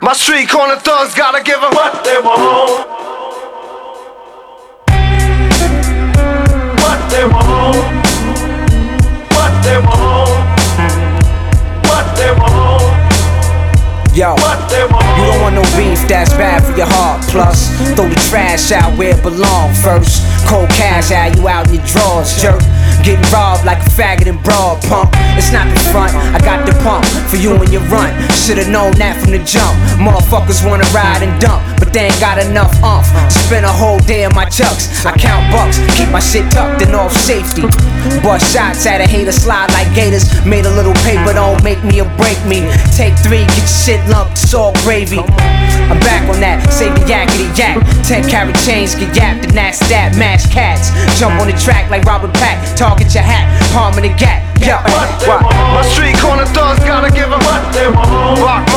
My street corner thugs gotta give 'em what they want. What they want. What they want. What they want. Yo, you don't want no beef, that's bad for your heart. Plus, throw the trash out where it belong first. Cold cash out, you out in your drawers, jerk. Getting robbed like a faggot in broad pump. It's not the front, I got the pump for you and your run. Should've known that from the jump. Motherfuckers wanna ride and dump, but they ain't got enough umph. Spend a whole day in my chucks. I count bucks, keep my shit tucked in off safety. Bust shots at a hater, slide like gators. Made a little paper, don't make me or break me. Take 3, get your shit lumped, it's all gravy. I'm back on that, save the yakety yak. 10 carat chains, get yapped, and that's that. Mash cats, jump on the track like Robert Pack. Target your hat, palm in the gap. Yo, My street corner thugs gotta give 'em what they want. Rock